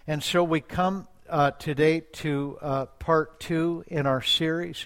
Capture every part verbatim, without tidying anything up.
And so we come uh, today to uh, part two in our series.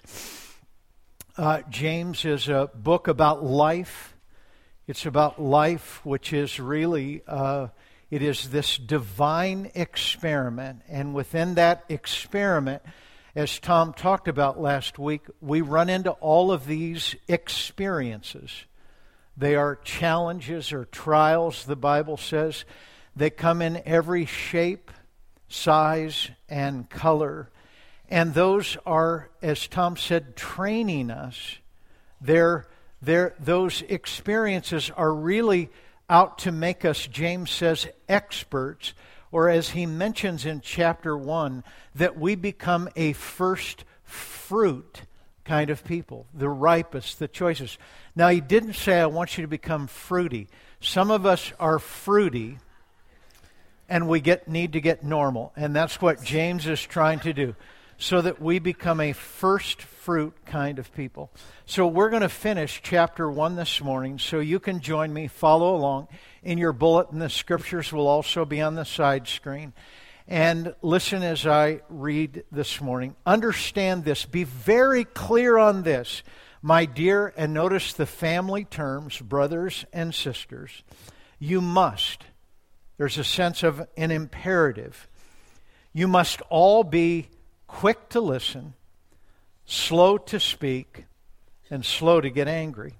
Uh, James is a book about life. It's about life, which is really, uh, it is this divine experiment. And within that experiment, as Tom talked about last week, we run into all of these experiences. They are challenges or trials, the Bible says. They come in every shape, size, and color. And those are, as Tom said, training us. They're, they're, those experiences are really out to make us, James says, experts, or as he mentions in chapter one, that we become a first fruit kind of people, the ripest, the choicest. Now, he didn't say, I want you to become fruity. Some of us are fruity, and we get need to get normal. And that's what James is trying to do, so that we become a first fruit kind of people. So we're going to finish chapter one this morning, so you can join me, follow along. In your bulletin, the scriptures will also be on the side screen. And listen as I read this morning. Understand this. Be very clear on this, my dear, and notice the family terms, brothers and sisters. You must. There's a sense of an imperative. You must all be quick to listen, slow to speak, and slow to get angry.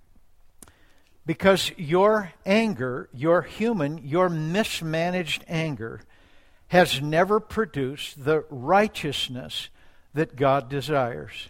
Because your anger, your human, your mismanaged anger, has never produced the righteousness that God desires.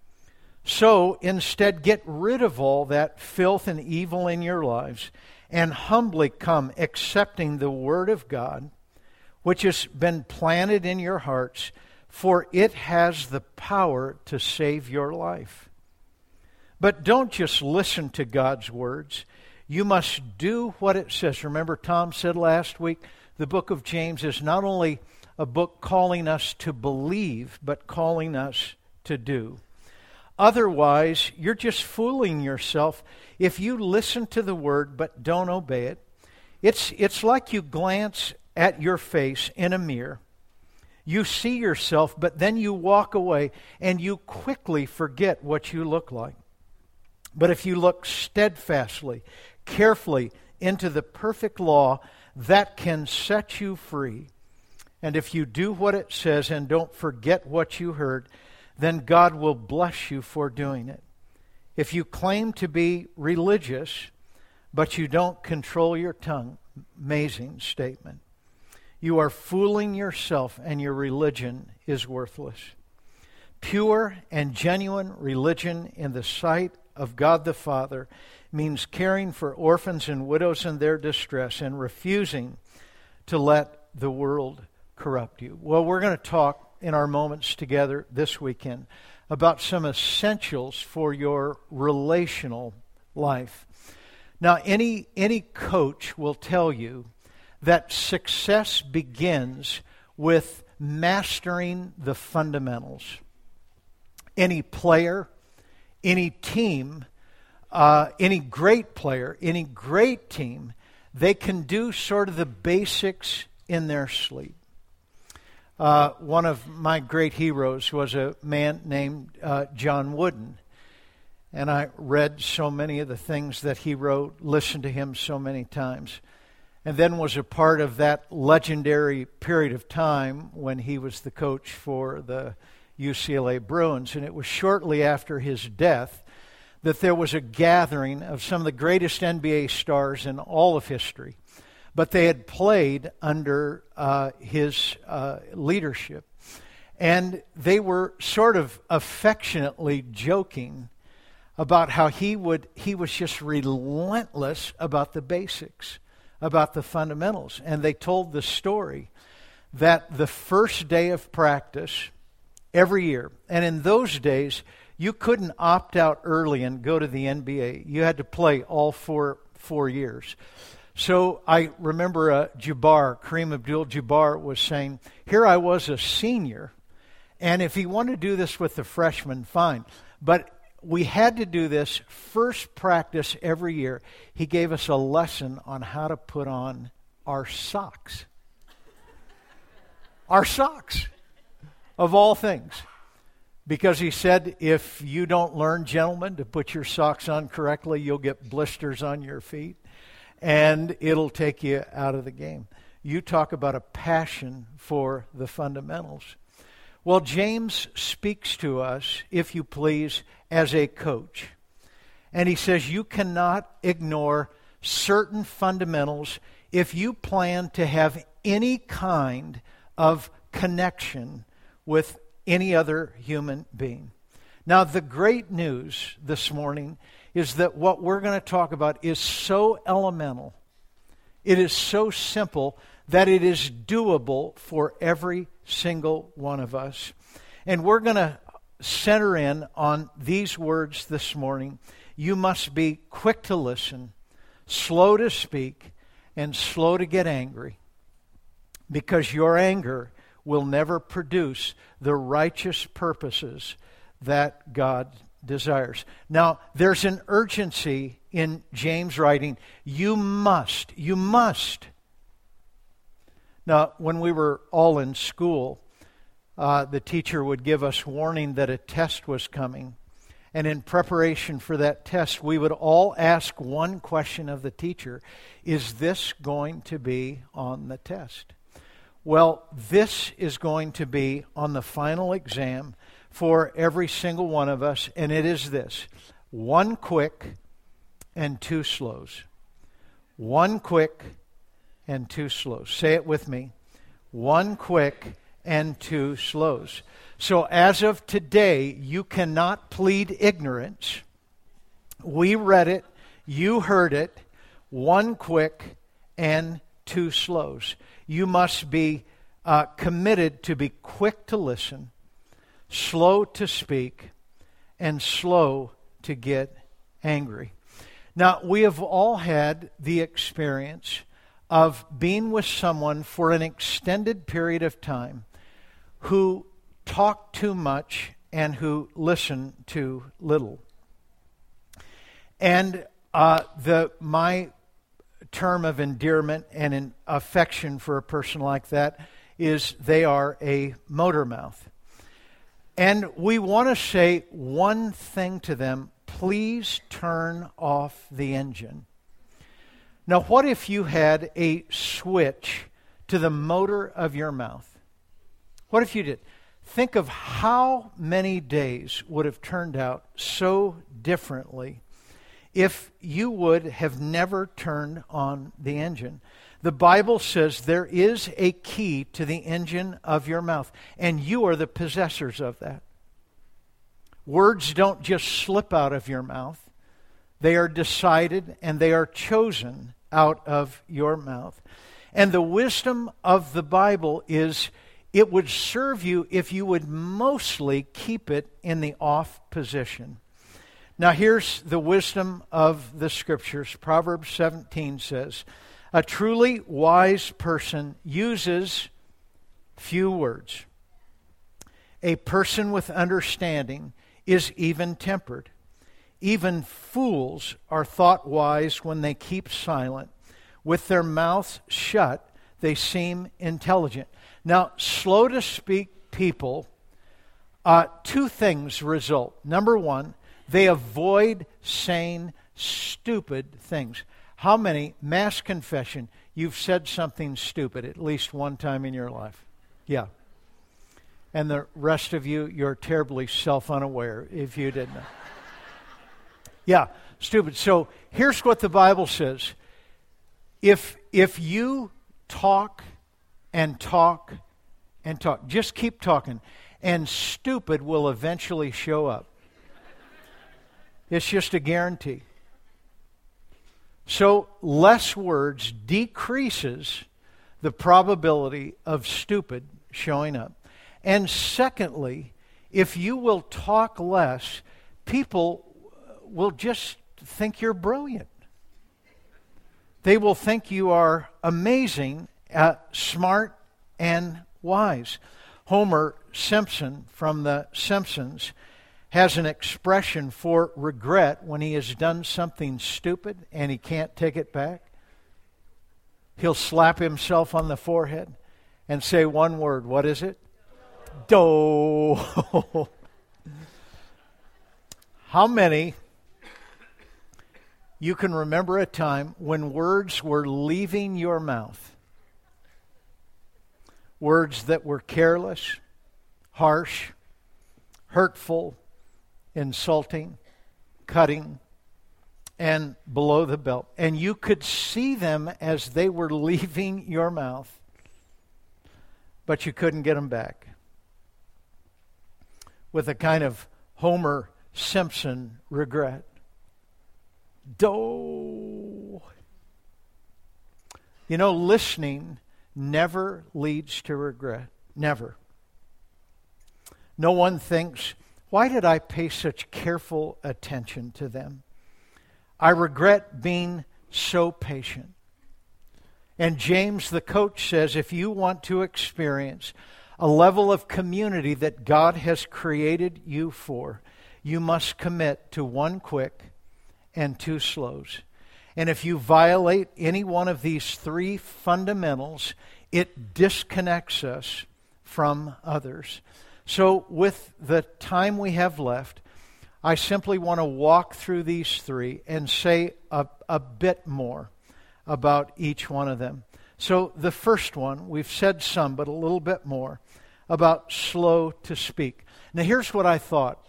So instead, get rid of all that filth and evil in your lives and humbly come accepting the Word of God, which has been planted in your hearts, for it has the power to save your life. But don't just listen to God's words. You must do what it says. Remember, Tom said last week, the book of James is not only a book calling us to believe, but calling us to do. Otherwise, you're just fooling yourself if you listen to the word but don't obey it. It's, it's like you glance at your face in a mirror. You see yourself, but then you walk away and you quickly forget what you look like. But if you look steadfastly, carefully into the perfect law, that can set you free. And if you do what it says and don't forget what you heard, then God will bless you for doing it. If you claim to be religious, but you don't control your tongue, amazing statement. You are fooling yourself, and your religion is worthless. Pure and genuine religion in the sight of God the Father means caring for orphans and widows in their distress and refusing to let the world corrupt you. Well, we're going to talk in our moments together this weekend about some essentials for your relational life. Now, any, any coach will tell you that success begins with mastering the fundamentals. Any player, any team, uh, any great player, any great team, they can do sort of the basics in their sleep. Uh, one of my great heroes was a man named uh, John Wooden. And I read so many of the things that he wrote, listened to him so many times. And then was a part of that legendary period of time when he was the coach for the U C L A Bruins. And it was shortly after his death that there was a gathering of some of the greatest N B A stars in all of history. But they had played under uh, his uh, leadership. And they were sort of affectionately joking about how he would he was just relentless about the basics, about the fundamentals. And they told the story that the first day of practice every year, and in those days, you couldn't opt out early and go to the N B A. You had to play all four four years. So I remember uh, Jabbar, Kareem Abdul-Jabbar was saying, here I was a senior, and if he wanted to do this with the freshmen, fine. But we had to do this first practice every year. He gave us a lesson on how to put on our socks. our socks, of all things. Because he said, if you don't learn, gentlemen, to put your socks on correctly, you'll get blisters on your feet, and it'll take you out of the game. You talk about a passion for the fundamentals. Well, James speaks to us, if you please, as a coach. And he says you cannot ignore certain fundamentals if you plan to have any kind of connection with any other human being. Now, the great news this morning is that what we're going to talk about is so elemental, it is so simple that it is doable for every single one of us. And we're going to center in on these words this morning. You must be quick to listen, slow to speak, and slow to get angry, because your anger will never produce the righteous purposes that God desires. Now, there's an urgency in James' writing. You must, you must. Now, when we were all in school, uh, the teacher would give us warning that a test was coming. And in preparation for that test, we would all ask one question of the teacher: is this going to be on the test? Well, this is going to be on the final exam for every single one of us, and it is this: one quick and two slows. One quick and two slows. Say it with me. One quick and two slows. So as of today, you cannot plead ignorance. We read it. You heard it. One quick and two slows. You must be uh, committed to be quick to listen, slow to speak, and slow to get angry. Now, we have all had the experience of being with someone for an extended period of time who talk too much and who listen too little. And uh, the my term of endearment and in affection for a person like that is they are a motor mouth. And we want to say one thing to them: please turn off the engine. Now, what if you had a switch to the motor of your mouth? What if you did? Think of how many days would have turned out so differently if you would have never turned on the engine. The Bible says there is a key to the engine of your mouth, and you are the possessors of that. Words don't just slip out of your mouth. They are decided and they are chosen out of your mouth. And the wisdom of the Bible is it would serve you if you would mostly keep it in the off position. Now here's the wisdom of the Scriptures. Proverbs seventeen says, a truly wise person uses few words. A person with understanding is even-tempered. Even fools are thought wise when they keep silent. With their mouths shut, they seem intelligent. Now, slow to speak people, uh, two things result. Number one, they avoid saying stupid things. How many, mass confession, you've said something stupid at least one time in your life? Yeah. And the rest of you, you're terribly self-unaware if you didn't know. Yeah, stupid. So here's what the Bible says. If if you talk and talk and talk, just keep talking, and stupid will eventually show up. It's just a guarantee. So less words decreases the probability of stupid showing up. And secondly, if you will talk less, people will just think you're brilliant. They will think you are amazing, uh, smart, and wise. Homer Simpson from The Simpsons has an expression for regret when he has done something stupid and he can't take it back. He'll slap himself on the forehead and say one word. What is it? Do. How many you can remember a time when words were leaving your mouth? Words that were careless, harsh, hurtful, insulting, cutting, and below the belt. And you could see them as they were leaving your mouth, but you couldn't get them back. With a kind of Homer Simpson regret. Do. You know, listening never leads to regret. Never. No one thinks, why did I pay such careful attention to them? I regret being so patient. And James, the coach, says if you want to experience a level of community that God has created you for, you must commit to one quick and two slows. And if you violate any one of these three fundamentals, it disconnects us from others. So with the time we have left, I simply want to walk through these three and say a, a bit more about each one of them. So the first one, we've said some, but a little bit more, about slow to speak. Now here's what I thought.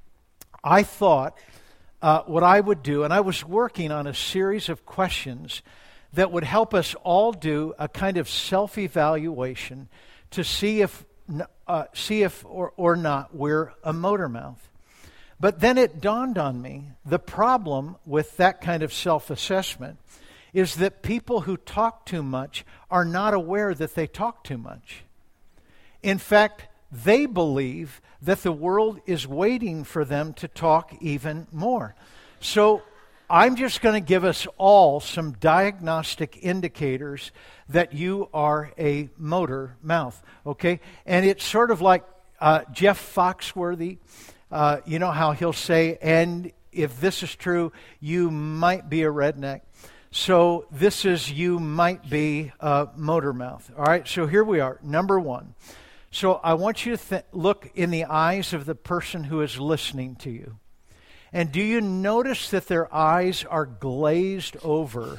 I thought uh, what I would do, and I was working on a series of questions that would help us all do a kind of self-evaluation to see if, uh, see if or, or not we're a motor mouth. But then it dawned on me, the problem with that kind of self-assessment is that people who talk too much are not aware that they talk too much. In fact, they believe that the world is waiting for them to talk even more. So I'm just going to give us all some diagnostic indicators that you are a motor mouth, okay? And it's sort of like uh, Jeff Foxworthy. Uh, you know how he'll say, and if this is true, you might be a redneck. So this is, you might be a motor mouth. All right, so here we are. Number one. So I want you to th- look in the eyes of the person who is listening to you. And do you notice that their eyes are glazed over?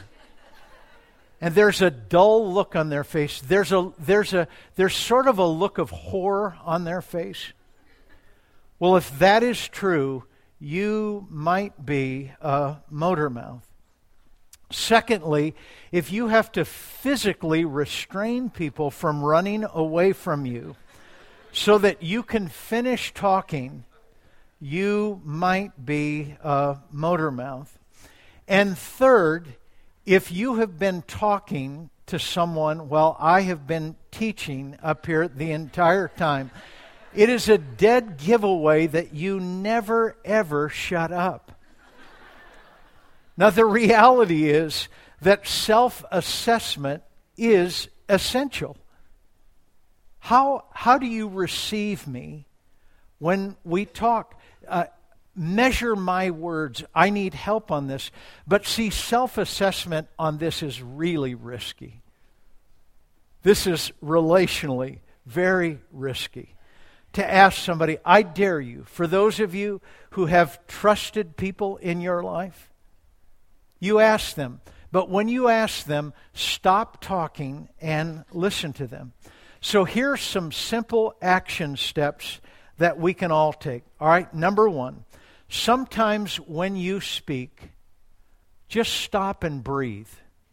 And there's a dull look on their face. There's a there's a there's sort of a look of horror on their face. Well, if that is true, you might be a motor mouth. Secondly, if you have to physically restrain people from running away from you so that you can finish talking, you might be a motor mouth. And third, if you have been talking to someone while I have been teaching up here the entire time, it is a dead giveaway that you never, ever shut up. Now, the reality is that self-assessment is essential. How, how do you receive me when we talk? Uh, measure my words. I need help on this. But see, self-assessment on this is really risky. This is relationally very risky. To ask somebody, I dare you, for those of you who have trusted people in your life, you ask them. But when you ask them, stop talking and listen to them. So here's some simple action steps that we can all take. All right, number one, sometimes when you speak, just stop and breathe.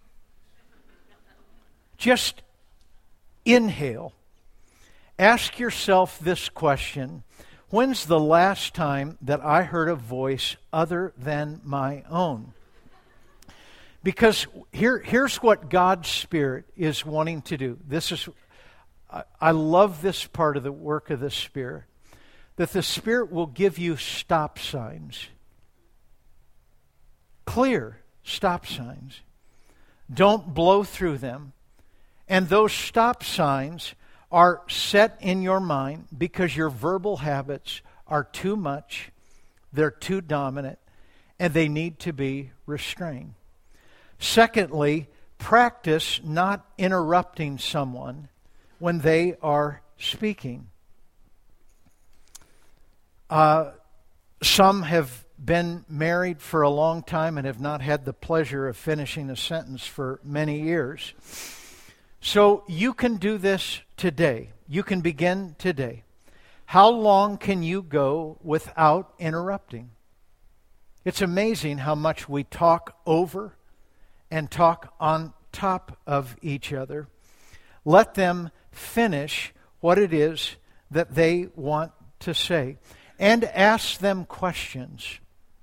Just inhale. Ask yourself this question: when's the last time that I heard a voice other than my own? Because here, here's what God's Spirit is wanting to do. This is, I, I love this part of the work of the Spirit. That the Spirit will give you stop signs. Clear stop signs. Don't blow through them. And those stop signs are set in your mind because your verbal habits are too much, they're too dominant, and they need to be restrained. Secondly, practice not interrupting someone when they are speaking. Uh, some have been married for a long time and have not had the pleasure of finishing a sentence for many years. So you can do this today. You can begin today. How long can you go without interrupting? It's amazing how much we talk over and talk on top of each other. Let them finish what it is that they want to say, and ask them questions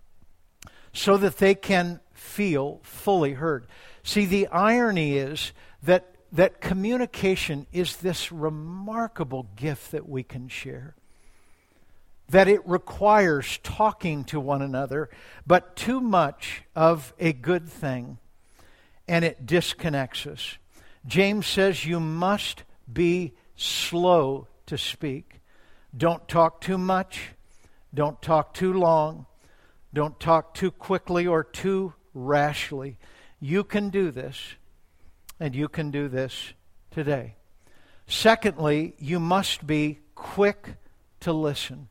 so that they can feel fully heard. See, the irony is that, that communication is this remarkable gift that we can share. That it requires talking to one another, but too much of a good thing, and it disconnects us. James says you must be slow to speak. Don't talk too much. Don't talk too long. Don't talk too quickly or too rashly. You can do this, and you can do this today. Secondly, you must be quick to listen.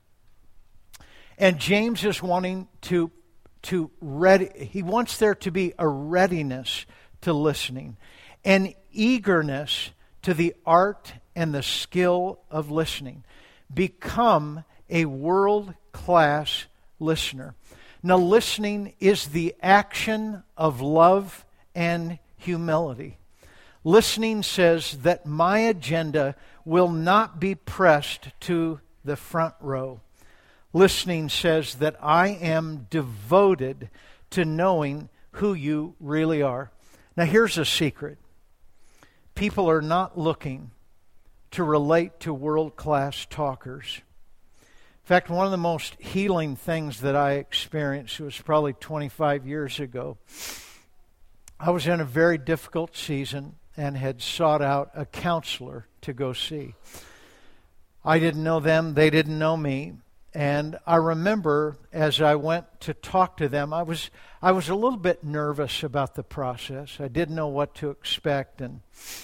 And James is wanting to, to ready, he wants there to be a readiness to listening, an eagerness to the art and the skill of listening. Become a world-class listener. Now, listening is the action of love and humility. Listening says that my agenda will not be pressed to the front row. Listening says that I am devoted to knowing who you really are. Now, here's a secret. People are not looking to relate to world-class talkers. In fact, one of the most healing things that I experienced was probably twenty-five years ago. I was in a very difficult season and had sought out a counselor to go see. I didn't know them, they didn't know me. And I remember as I went to talk to them, I was I was a little bit nervous about the process. I didn't know what to expect. And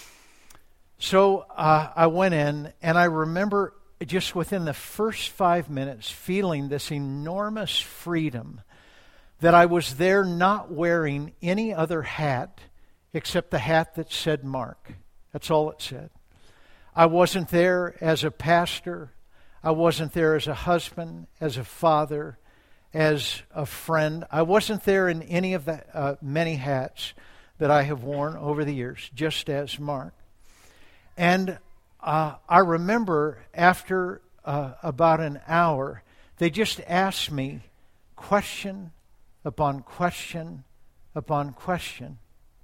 so uh, I went in, and I remember just within the first five minutes feeling this enormous freedom that I was there not wearing any other hat except the hat that said Mark. That's all it said. I wasn't there as a pastor. I wasn't there as a husband, as a father, as a friend. I wasn't there in any of the uh, many hats that I have worn over the years, just as Mark. And uh, I remember after uh, about an hour, they just asked me question upon question upon question.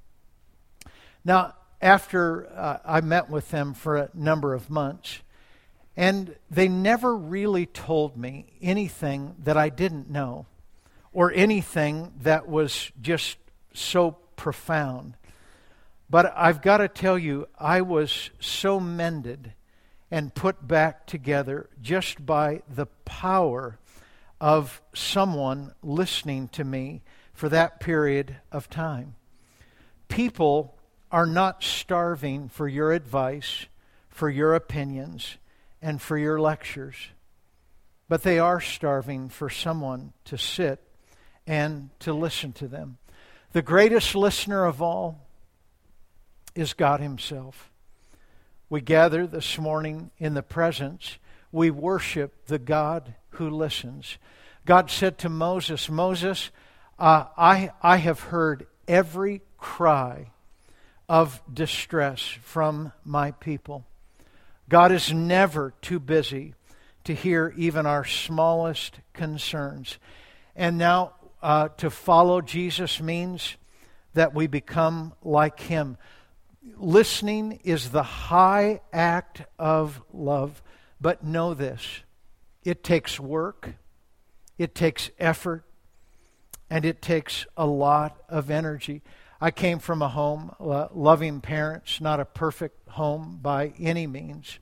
Now, after uh, I met with them for a number of months, and they never really told me anything that I didn't know or anything that was just so profound. But I've got to tell you, I was so mended and put back together just by the power of someone listening to me for that period of time. People are not starving for your advice, for your opinions, and for your lectures, but they are starving for someone to sit and to listen to them. The greatest listener of all is God Himself. We gather this morning in the presence. We worship the God who listens. God said to Moses, Moses, uh, I, I have heard every cry of distress from my people. God is never too busy to hear even our smallest concerns. And now uh, to follow Jesus means that we become like Him. Listening is the high act of love. But know this, it takes work, it takes effort, and it takes a lot of energy. I came from a home, uh, loving parents, not a perfect home by any means.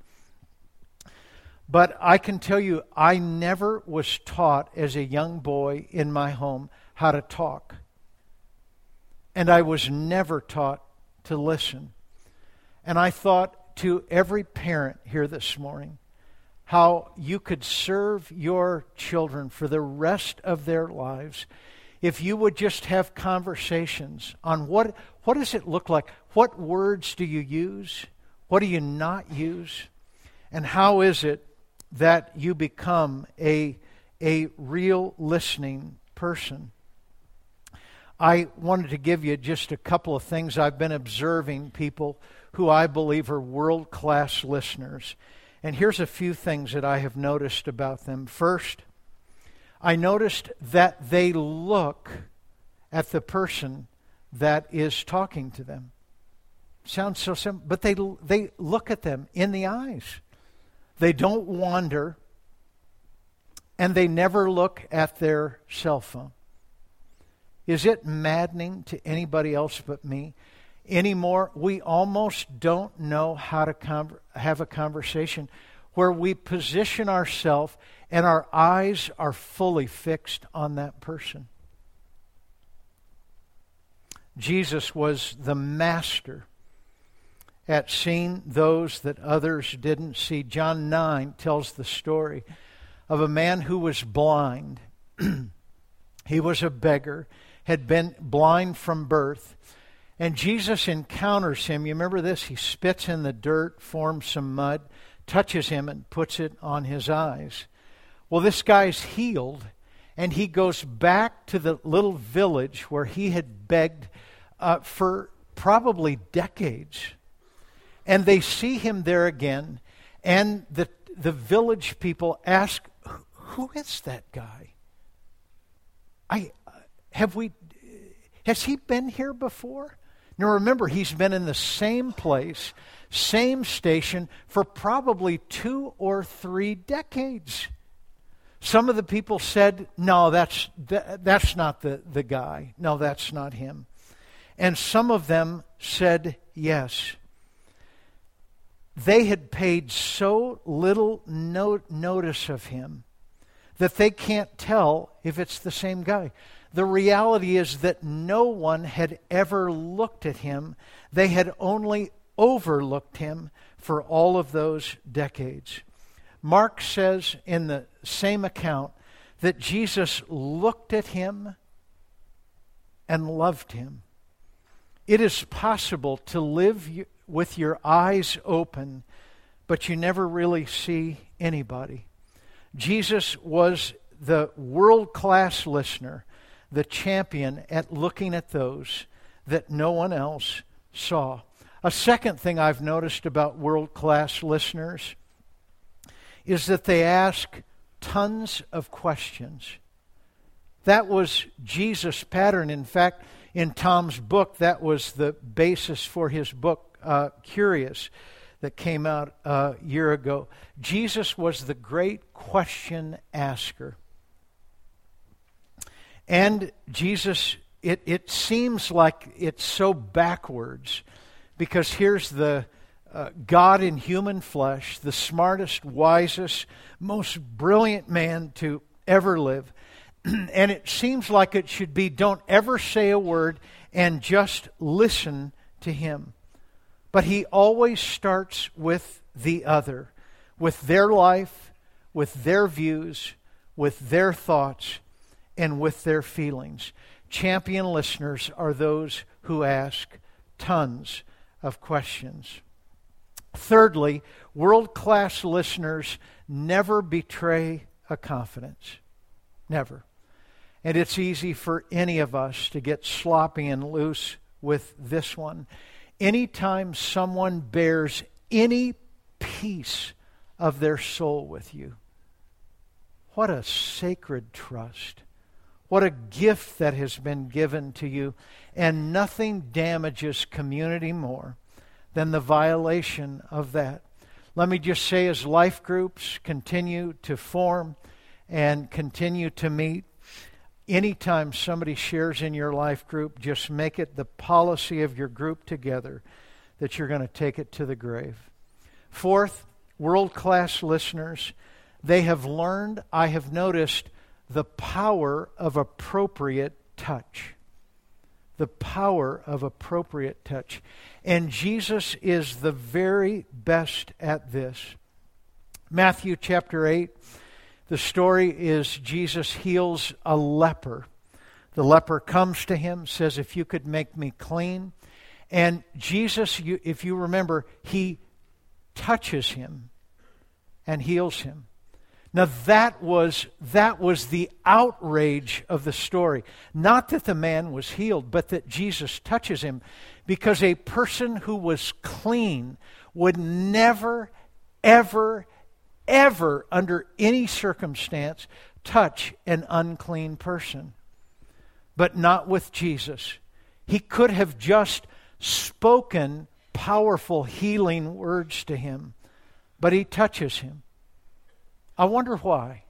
But I can tell you, I never was taught as a young boy in my home how to talk. And I was never taught to listen. And I thought to every parent here this morning how you could serve your children for the rest of their lives if you would just have conversations on what, what does it look like? What words do you use? What do you not use? And how is it that you become a, a real listening person? I wanted to give you just a couple of things. I've been observing people who I believe are world-class listeners. And here's a few things that I have noticed about them. First, I noticed that they look at the person that is talking to them. Sounds so simple, but they they look at them in the eyes. They don't wander, and they never look at their cell phone. Is it maddening to anybody else but me? Anymore, we almost don't know how to con- have a conversation where we position ourselves and our eyes are fully fixed on that person. Jesus was the master at seeing those that others didn't see. John nine tells the story of a man who was blind. He was a beggar, had been blind from birth. And Jesus encounters him. You remember this? He spits in the dirt, forms some mud, touches him, and puts it on his eyes. Well, this guy's healed, and he goes back to the little village where he had begged uh, for probably decades. And they see him there again, and the the village people ask, "Who is that guy? I have we has he been here before?" Now remember, he's been in the same place, same station for probably two or three decades. Some of the people said, "No, that's that, that's not the, the guy. No, that's not him." And some of them said, "Yes." They had paid so little no- notice of him that they can't tell if it's the same guy. The reality is that no one had ever looked at him. They had only overlooked him for all of those decades. Mark says in the same account that Jesus looked at him and loved him. It is possible to live with your eyes open, but you never really see anybody. Jesus was the world-class listener, the champion at looking at those that no one else saw. A second thing I've noticed about world-class listeners is that they ask tons of questions. That was Jesus' pattern. In fact, in Tom's book, that was the basis for his book, uh, Curious, that came out a year ago. Jesus was the great question asker. And Jesus, it, it seems like it's so backwards, because here's the uh, God in human flesh, the smartest, wisest, most brilliant man to ever live. And it seems like it should be, don't ever say a word and just listen to him. But he always starts with the other, with their life, with their views, with their thoughts, and with their feelings. Champion listeners are those who ask tons of questions. Thirdly, world-class listeners never betray a confidence. Never. And it's easy for any of us to get sloppy and loose with this one. Anytime someone bears any piece of their soul with you, what a sacred trust. What a gift that has been given to you. And nothing damages community more than the violation of that. Let me just say, as life groups continue to form and continue to meet, anytime somebody shares in your life group, just make it the policy of your group together that you're going to take it to the grave. Fourth, world-class listeners, they have learned, I have noticed, the power of appropriate touch. the power of appropriate touch. And Jesus is the very best at this. Matthew chapter eight, the story is Jesus heals a leper. The leper comes to him, says, if you could make me clean. And Jesus, you, if you remember, he touches him and heals him. Now that was that was the outrage of the story. Not that the man was healed, but that Jesus touches him, because a person who was clean would never, ever, ever, under any circumstance, touch an unclean person. But not with Jesus. He could have just spoken powerful healing words to him, but he touches him. I wonder why.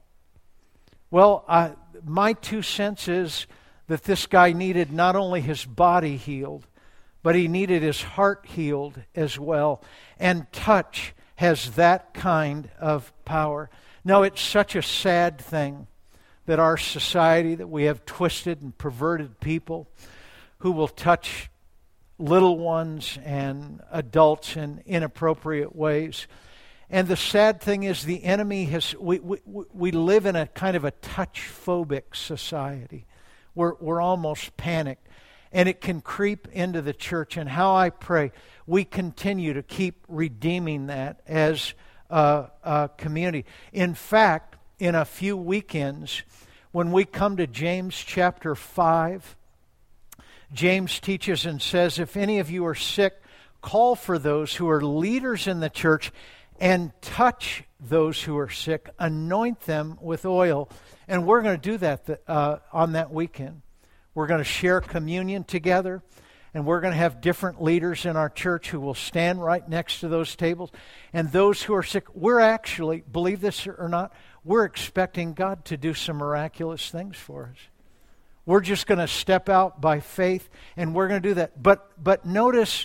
Well, I, my two cents is that this guy needed not only his body healed, but he needed his heart healed as well. And touch has that kind of power. Now, it's such a sad thing that our society, that we have twisted and perverted people who will touch little ones and adults in inappropriate ways. And the sad thing is the enemy has, we, we, we live in a kind of a touch-phobic society. We're, we're almost panicked. And it can creep into the church. And how I pray we continue to keep redeeming that as a, a community. In fact, in a few weekends, when we come to James chapter five, James teaches and says, if any of you are sick, call for those who are leaders in the church and touch those who are sick, anoint them with oil. And we're going to do that th- uh, on that weekend. We're going to share communion together, and we're going to have different leaders in our church who will stand right next to those tables. And those who are sick, we're actually, believe this or not, we're expecting God to do some miraculous things for us. We're just going to step out by faith, and we're going to do that. But but notice,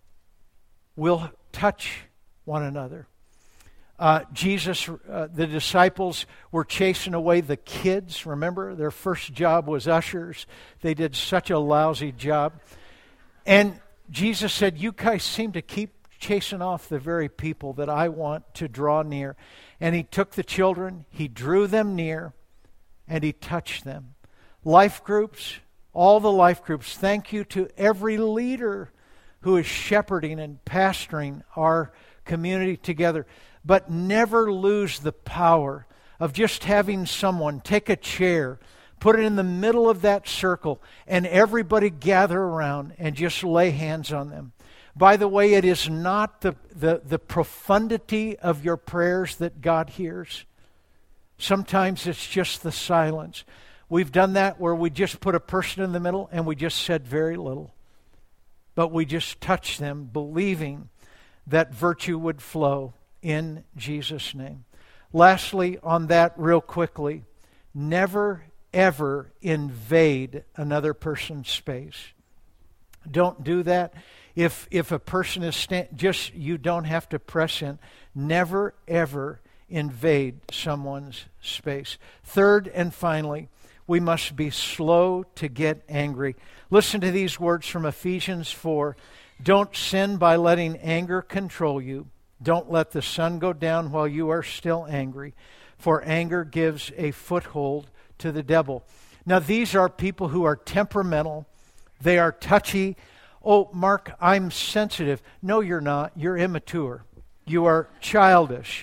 we'll touch one another. Uh, Jesus, uh, the disciples were chasing away the kids. Remember, their first job was ushers. They did such a lousy job. And Jesus said, you guys seem to keep chasing off the very people that I want to draw near. And he took the children, he drew them near, and he touched them. Life groups, all the life groups, thank you to every leader who is shepherding and pastoring our community together. But never lose the power of just having someone take a chair, put it in the middle of that circle, and everybody gather around and just lay hands on them. By the way, it is not the, the, the profundity of your prayers that God hears. Sometimes it's just the silence. We've done that where we just put a person in the middle and we just said very little. But we just touched them, believing that virtue would flow in Jesus' name. Lastly, on that real quickly, never ever invade another person's space. Don't do that. If if a person is sta- just, you don't have to press in. Never ever invade someone's space. Third and finally, we must be slow to get angry. Listen to these words from Ephesians four. Don't sin by letting anger control you. Don't let the sun go down while you are still angry, for anger gives a foothold to the devil. Now, these are people who are temperamental. They are touchy. Oh, Mark, I'm sensitive. No, you're not. You're immature. You are childish.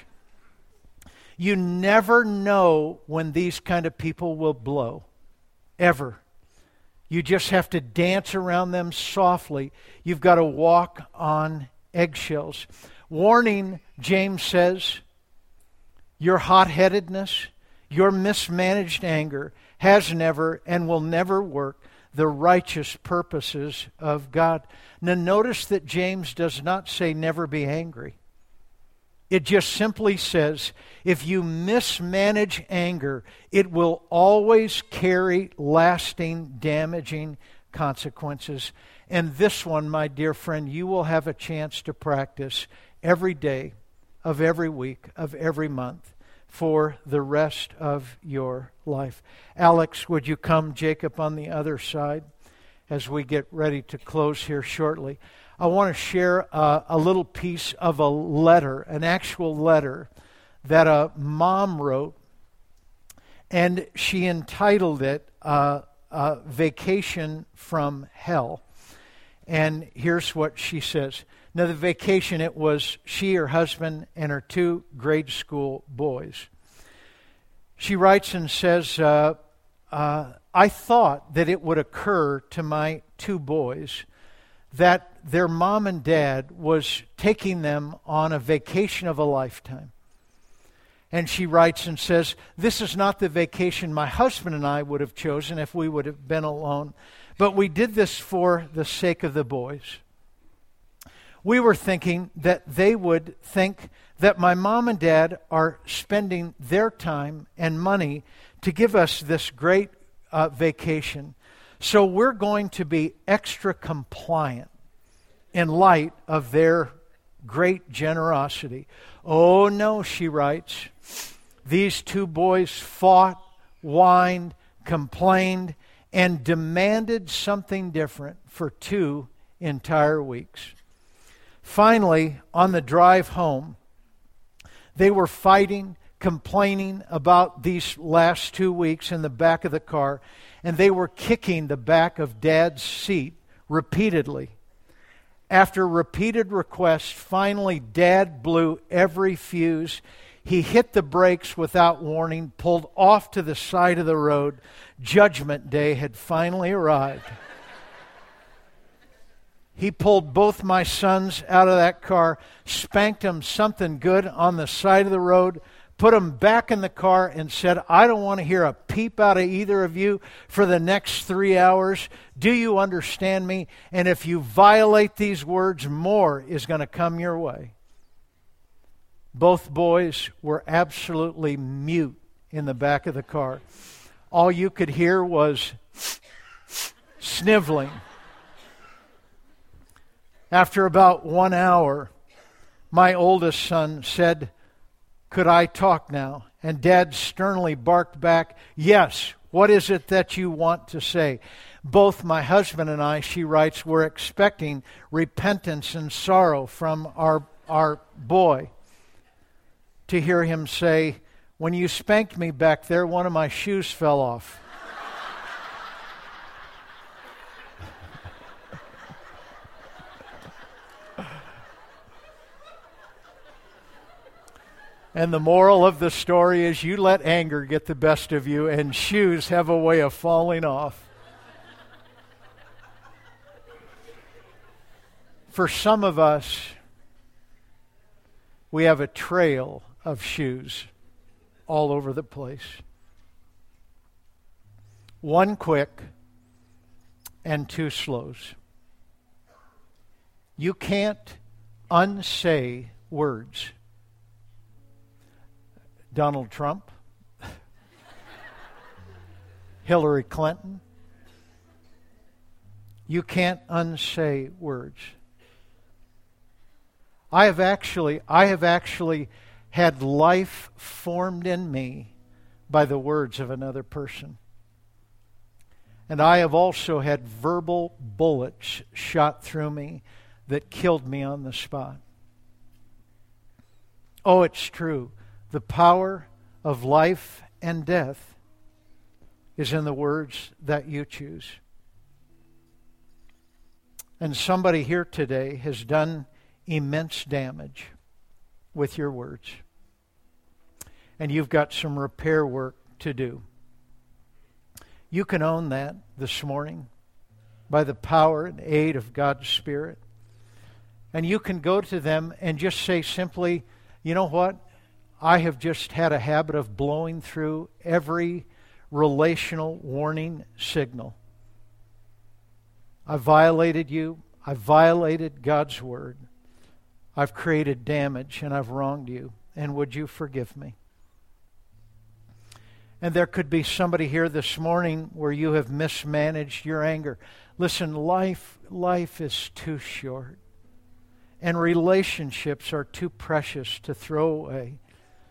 You never know when these kind of people will blow, ever. You just have to dance around them softly. You've got to walk on eggshells. Warning, James says, your hot-headedness, your mismanaged anger has never and will never work the righteous purposes of God. Now notice that James does not say never be angry. It just simply says, if you mismanage anger, it will always carry lasting, damaging consequences. And this one, my dear friend, you will have a chance to practice every day of every week of every month for the rest of your life. Alex, would you come, Jacob, on the other side? as we get ready to close here shortly. I want to share uh, a little piece of a letter, an actual letter that a mom wrote, and she entitled it uh, uh, Vacation from Hell. And here's what she says. Now, the vacation, it was she, her husband, and her two grade school boys. She writes and says, uh, uh, I thought that it would occur to my two boys that their mom and dad was taking them on a vacation of a lifetime. And she writes and says, this is not the vacation my husband and I would have chosen if we would have been alone, but we did this for the sake of the boys. We were thinking that they would think that my mom and dad are spending their time and money to give us this great uh, vacation. So we're going to be extra compliant in light of their great generosity. Oh no, she writes, these two boys fought, whined, complained, and demanded something different for two entire weeks. Finally, on the drive home, they were fighting, complaining about these last two weeks in the back of the car, and they were kicking the back of Dad's seat repeatedly. After repeated requests, finally Dad blew every fuse. He hit the brakes without warning, pulled off to the side of the road. Judgment Day had finally arrived. He pulled both my sons out of that car, spanked them something good on the side of the road, put them back in the car and said, I don't want to hear a peep out of either of you for the next three hours. Do you understand me? And if you violate these words, more is going to come your way. Both boys were absolutely mute in the back of the car. All you could hear was sniveling. After about one hour, my oldest son said, could I talk now? And Dad sternly barked back, yes, what is it that you want to say? Both my husband and I, she writes, were expecting repentance and sorrow from our, our boy. To hear him say, when you spanked me back there, one of my shoes fell off. And the moral of the story is you let anger get the best of you, and shoes have a way of falling off. For some of us, we have a trail of shoes all over the place. One quick and two slows. You can't unsay words. Donald Trump, Hillary Clinton. You can't unsay words. I have actually, I have actually had life formed in me by the words of another person. And I have also had verbal bullets shot through me that killed me on the spot. Oh, it's true. The power of life and death is in the words that you choose. And somebody here today has done immense damage with your words. And you've got some repair work to do. You can own that this morning by the power and aid of God's Spirit. And you can go to them and just say simply, you know what? I have just had a habit of blowing through every relational warning signal. I violated you. I violated God's Word. I've created damage and I've wronged you. And would you forgive me? And there could be somebody here this morning where you have mismanaged your anger. Listen, life, life is too short. And relationships are too precious to throw away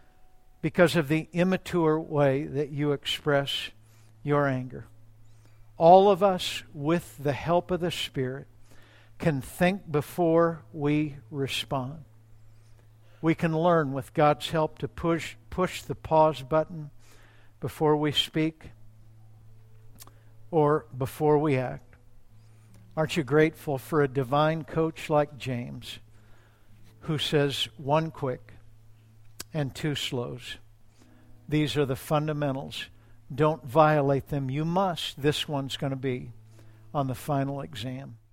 because of the immature way that you express your anger. all of us, with the help of the Spirit, can think before we respond. We can learn with God's help to push push the pause button before we speak or before we act. Aren't you grateful for a divine coach like James, who says one quick and two slows? These are the fundamentals. Don't violate them. You must. This one's going to be on the final exam.